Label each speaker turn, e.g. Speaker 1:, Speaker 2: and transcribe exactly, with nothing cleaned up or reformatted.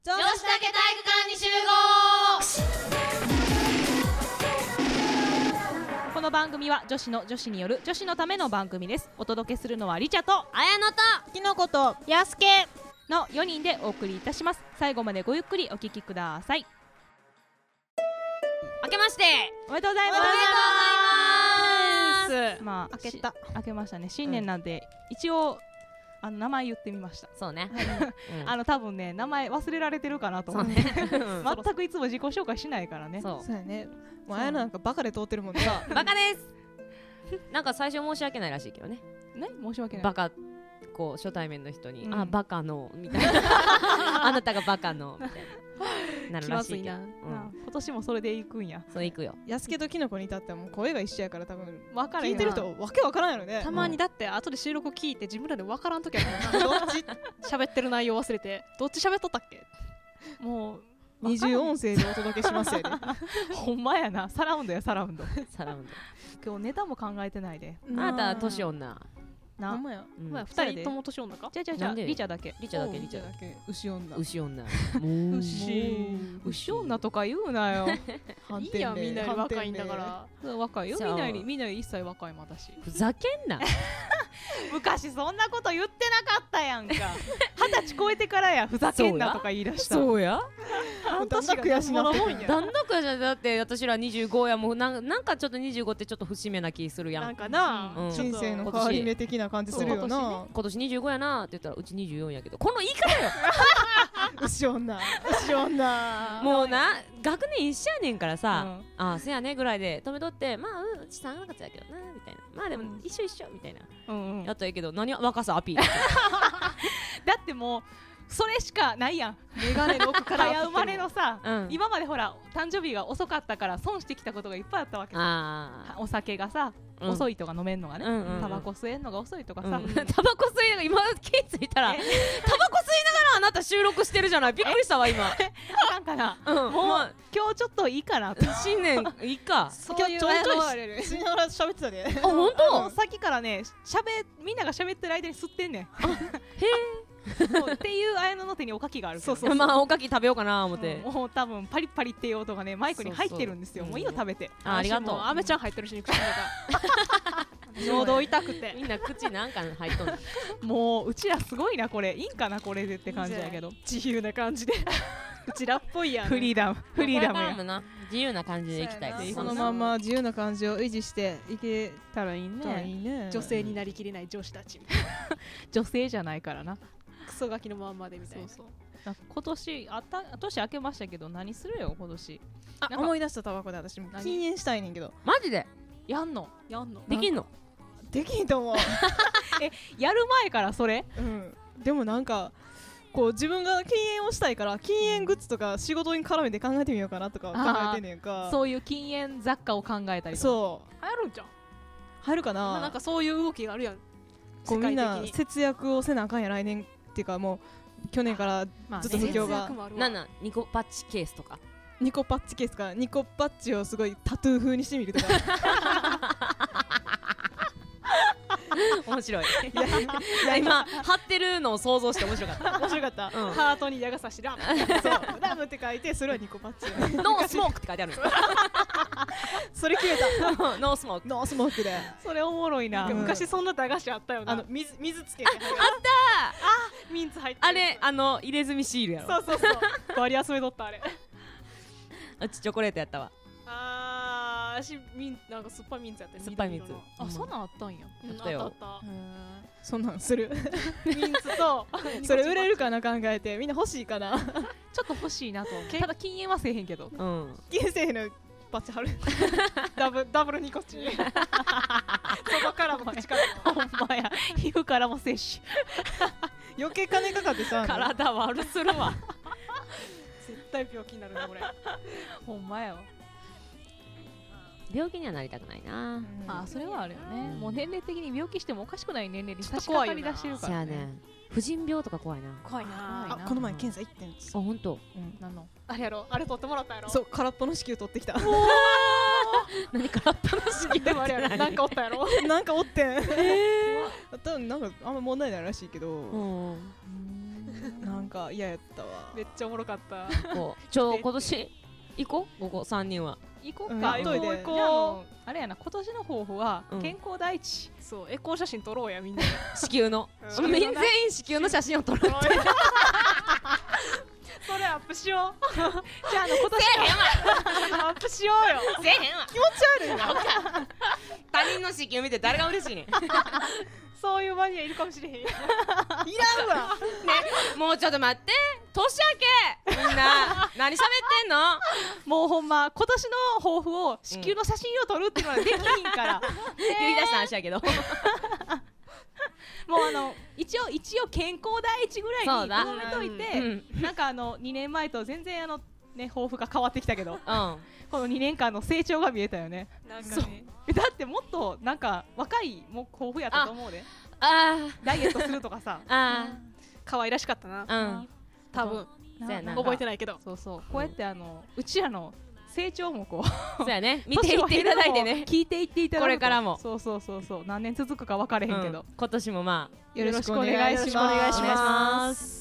Speaker 1: 女子だけ体育館に集合。
Speaker 2: この番組は女子の女子による女子のための番組です。お届けするのはリチャと
Speaker 1: 綾乃と
Speaker 3: きのこと
Speaker 2: やすけのよにんでお送りいたします。最後までごゆっくりお聞きください。
Speaker 1: 明けまして
Speaker 2: おめでとうございます。
Speaker 1: おめでとうござい
Speaker 2: ますまあ
Speaker 3: 明けた
Speaker 2: 明けましたね。新年なんで、うん、一応あの名前言ってみました。
Speaker 1: そうね、
Speaker 2: うん、あの多分ね名前忘れられてるかなと思って、ね、全くいつも自己紹介しないからね。
Speaker 3: そうそうやね。もうあやなんかバカで通ってるもんね。
Speaker 1: バカですなんか最初申し訳ないらしいけどね。
Speaker 2: ね申し訳ない。
Speaker 1: バカこう初対面の人に、
Speaker 2: うん、
Speaker 1: あバカのみたいなあなたがバカのみたいななるらしいけど、うん、
Speaker 2: 今年もそれで行くんや。
Speaker 1: そう行くよ。
Speaker 3: やすけときのこに至ってはもう声が一緒やから多分
Speaker 2: 分からん
Speaker 3: 聞いてる人わけわからんやろね。
Speaker 4: たまにだって後で収録聞いて自分らで分からんときあるもんどっち喋ってる内容忘れてどっち喋っとったっけ。
Speaker 2: もう
Speaker 3: 二重音声でお届けしますよね
Speaker 2: ほんまやな。サラウンドやサラウンド
Speaker 1: サラウンド
Speaker 2: 今日ネタも考えてないで。
Speaker 1: あなたは年女
Speaker 2: な。
Speaker 3: ほんまや、
Speaker 1: うん、
Speaker 4: まあ、ふたりとも年女か。
Speaker 2: じゃじゃじゃリチャだけ
Speaker 1: リチャだけリチャだ
Speaker 3: け牛女
Speaker 1: 牛女
Speaker 3: 牛
Speaker 2: 牛女とか言うなよ
Speaker 4: いいやみんなより若いんだから。
Speaker 2: 若いよ。みんなよりみんなより一切若いもん私。
Speaker 1: ふざけんな
Speaker 2: 昔そんなこと言ってなかったやんか。二十歳超えてからやふざけんなとか言い出した。
Speaker 1: そうや
Speaker 3: だんだん悔しなってるんや。
Speaker 1: だんだん悔しなって。だって私らにじゅうごや。もうなんなんかちょっとにじゅうごってちょっと節目な気するやん。
Speaker 4: なんかな、
Speaker 1: うん、
Speaker 3: 人生の変わり目的な感じするよな。
Speaker 1: 今年にじゅうごやなって言ったらうちにじゅうよんやけど、この言い方よ
Speaker 3: 牛女牛女
Speaker 1: もうな学年一緒やねんからさ、
Speaker 2: うん、
Speaker 1: ああせやねぐらいで止めとって、まあうちさんがつやけどなみたいな、まあでも一緒一緒みたいな、
Speaker 2: うんうん、
Speaker 1: やったらいいけど何若さアピール
Speaker 2: だってもうそれしかないやん。
Speaker 4: メガネの奥から
Speaker 2: 早生まれのさ、
Speaker 1: うん、
Speaker 2: 今までほら誕生日が遅かったから損してきたことがいっぱいあったわけさ。
Speaker 1: あ
Speaker 2: お酒がさ、うん、遅いとか飲めんのがね、うんうんうん、タバコ吸えんのが遅いとかさ、うん、
Speaker 1: タバコ吸いながら今気づいたらタバコ吸いながらあなた収録してるじゃない。びっくりしたわ今。
Speaker 2: あかんかな、うん、もう今日ちょっといいかな。
Speaker 1: 新年いいか
Speaker 3: そういうあやのはしながら喋ってたで。
Speaker 1: あ本当。
Speaker 2: さっきからねしゃべみんなが喋ってる間に吸ってんねん。
Speaker 1: へえ
Speaker 2: っていう綾乃の手におかきがある、ね、
Speaker 1: そうそうそうまあおかき食べようかな思って、
Speaker 2: うん、もう多分パリッパリっていう音がねマイクに入ってるんですよ。そうそうもういいよ食べて。
Speaker 1: あありがとう。
Speaker 4: アメちゃん入ってるしに口の中喉痛くて
Speaker 1: みんな口なんか入っとんの
Speaker 2: もううちらすごいなこれいいんかなこれでって感じやけど
Speaker 4: 自由な感じでうちらっぽいやん。
Speaker 2: フリーダムフリーダムや
Speaker 1: な。自由な感じでいきたい。
Speaker 3: そのまま自由な感じを維持していけ
Speaker 2: たらいいね。
Speaker 3: いいね。
Speaker 4: 女性になりきれない女子たち
Speaker 2: 女性じゃないからな。
Speaker 4: クソガキのまんまでみたいな。
Speaker 2: そうそう今年あった年明けましたけど何するよ今年。
Speaker 3: あ思い出したタバコで私も禁煙したいねんけど。
Speaker 1: マジで
Speaker 2: やんの
Speaker 4: やんの
Speaker 1: できんの
Speaker 3: できんと思う
Speaker 2: えやる前からそれ。
Speaker 3: うんでもなんかこう自分が禁煙をしたいから禁煙グッズとか仕事に絡めて考えてみようかなとか考えてんねんか。
Speaker 2: そういう禁煙雑貨を考えたりとか。
Speaker 3: そう
Speaker 4: 流行るんじゃん。
Speaker 3: 入るかな。
Speaker 4: なんかそういう動きがあるやん。
Speaker 3: こうみんな節約をせなあかんや来年っていうかもう去年からずっと不況が、
Speaker 4: まあね、
Speaker 1: なんなんニコパッチケースとか
Speaker 3: ニコパッチケースとかニコパッチをすごいタトゥー風にしてみるとか
Speaker 1: 面白い。いやいや今貼ってるのを想像して面白かった
Speaker 3: 面白かった、
Speaker 4: うん、ハートに矢が差しラム
Speaker 3: そうラムって書いてそれはニコパッチ
Speaker 1: ノースモークって書いてある
Speaker 3: それ決めた
Speaker 1: ノースモーク
Speaker 3: ノースモークで
Speaker 2: それおもろいな、
Speaker 4: うん、昔そんな駄菓子あったよな。
Speaker 3: あの水水つけてあ
Speaker 1: あった
Speaker 4: ーミンツ入って
Speaker 1: あれあの入れ墨シールやろ。
Speaker 4: そうそうそうバリ集めとったあれ
Speaker 1: うちチョコレートやったわ。
Speaker 4: あーしミンなんか酸っぱいミンツやったよ。
Speaker 1: 酸っぱいミンツ。
Speaker 2: あそんなんあったんや。
Speaker 4: うん、
Speaker 1: あったよ。
Speaker 4: あったあった
Speaker 3: そんなんする
Speaker 4: ミンツと
Speaker 3: それ売れるかな考えてみんな欲しいかな
Speaker 2: ちょっと欲しいなと。ただ禁煙はせえへんけど。
Speaker 1: うん
Speaker 3: 禁煙せえへんのパッチ貼る
Speaker 4: ダブダブルニコチン外からも口からも
Speaker 2: ほんまや皮膚からも摂取
Speaker 3: 余計金かかってさ
Speaker 1: 体悪するわ
Speaker 4: 絶対病気になるなこれ
Speaker 2: ほんまやわ。
Speaker 1: 病気にはなりたくないな、うん、
Speaker 2: あそれはあるよね、うん、もう年齢的に病気してもおかしくない年齢に差し
Speaker 4: 掛
Speaker 2: 掛かり出してるからね。
Speaker 1: 婦人病とか怖いな。
Speaker 4: 怖いな。
Speaker 3: あこの前検査行ってんです。
Speaker 1: あ本当。
Speaker 2: うんなんの
Speaker 4: あれやろあれ取ってもらったやろ。
Speaker 3: そう空っぽの子宮取ってきた。
Speaker 1: 何空っぽの子宮
Speaker 4: でもあれやろなんかおったやろ。
Speaker 3: なんかおってん。ええ。多分なんかあんま問題ないらしいけど。うん。 なんか嫌やったわ。
Speaker 4: めっちゃおもろかった
Speaker 1: こうちょ今年行こうここさんにんは
Speaker 2: 行こう
Speaker 3: うん
Speaker 2: か、
Speaker 3: 行っといて
Speaker 2: じゃああのあれやな、今年の抱負は
Speaker 1: うん
Speaker 2: 健康第一。
Speaker 4: そうエコー写真撮ろうやみんな
Speaker 1: 子宮の
Speaker 4: うん
Speaker 1: みん全員子宮の写真を撮るって
Speaker 2: それアップしよう。じゃああの今年のアップしようよ。
Speaker 1: せえへんわ
Speaker 3: 気持ち悪いな。
Speaker 1: 他人の子宮見て誰が嬉しいねん
Speaker 2: そういうマニアいるかもしれへん。
Speaker 3: いらんわ。
Speaker 1: もうちょっと待って年明けみんな何喋ってんの
Speaker 2: もうほんま今年の抱負を子宮の写真を撮るっていうのはできひんから。
Speaker 1: 言い出した話やけど
Speaker 2: もうあの一応一応健康第一ぐらいに
Speaker 1: そうだ
Speaker 2: 留めといて、
Speaker 1: うん
Speaker 2: なんかあのにねんまえと全然あのね抱負が変わってきたけど、
Speaker 1: うん
Speaker 2: このにねんかんの成長が見えたよね。
Speaker 4: なんかね
Speaker 2: だってもっとなんか若いもう抱負やったと思うで。
Speaker 1: あ
Speaker 2: ダイエットするとかさ。
Speaker 1: ーあ
Speaker 4: 可愛らしかったな
Speaker 1: ーうん
Speaker 4: 多分
Speaker 1: そうやな
Speaker 4: 覚えてないけど
Speaker 2: そうそう、こうやってあのうちらの成長もこう
Speaker 1: そうやね見ていっていただいてね
Speaker 2: 聞いていっていただくと
Speaker 1: これからも
Speaker 2: そうそうそうそう、何年続くか分かれへんけど、
Speaker 1: うん今年もまあ
Speaker 2: よろしくお願いします。
Speaker 1: よろしくお願いします